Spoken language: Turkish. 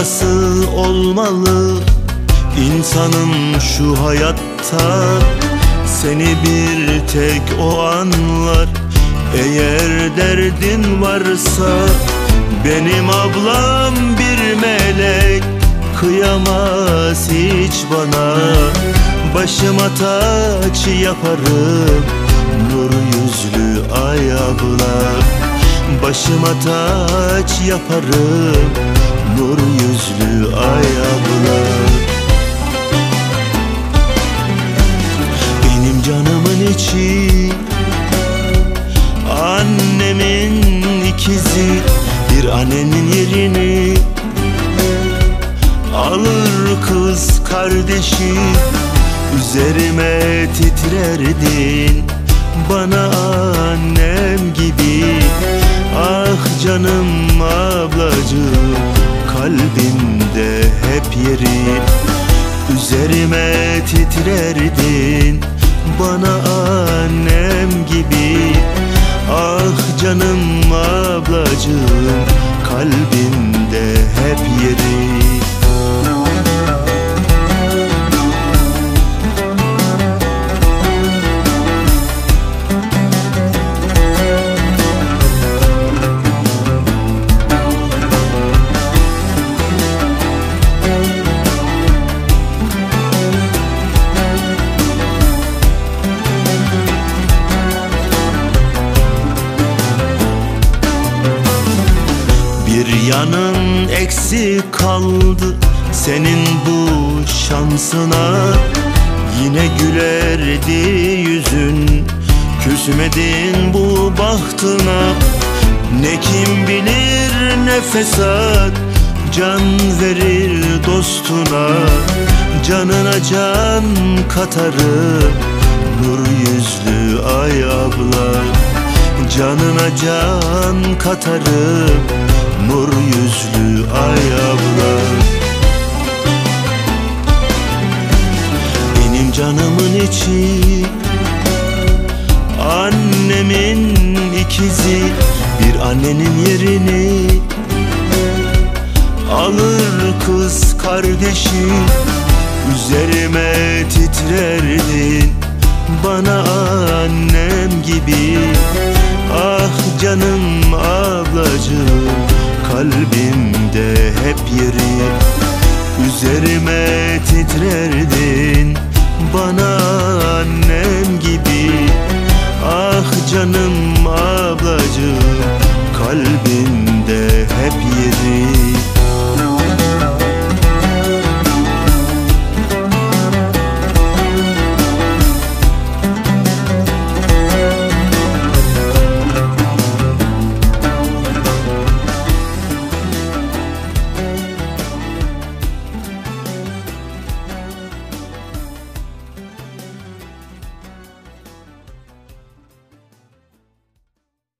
nasıl olmalı insanın şu hayatta? Seni bir tek o anlar. Eğer derdin varsa benim ablam bir melek, kıyamaz hiç bana. Başıma taç yaparım nur yüzlü ay abla. Başıma taç yaparım nur yüzlü ay abla. Benim canımın içi, annemin ikizi, bir annenin yerini alır kız kardeşi. Üzerime titrerdin bana annem gibi. Ah canım ablacığım, kalbimde hep yeri. Üzerime titrerdin bana annem gibi. Ah canım ablacığım, kalbimde hep yeri. Bir yanın eksik kaldı senin bu şansına. Yine gülerdi yüzün, küsmedin bu bahtına. Ne kim bilir ne fesat, can verir dostuna. Canına can katarım nur yüzlü ay abla. Canına can katarım nur yüzlü ay abla. Benim canımın içi, annemin ikizi, bir annenin yerini alır kız kardeşi. Üzerime titrerdin bana annem gibi. Ah canım ablacığım, kalbimde hep yeri. Üzerime titrerdin bana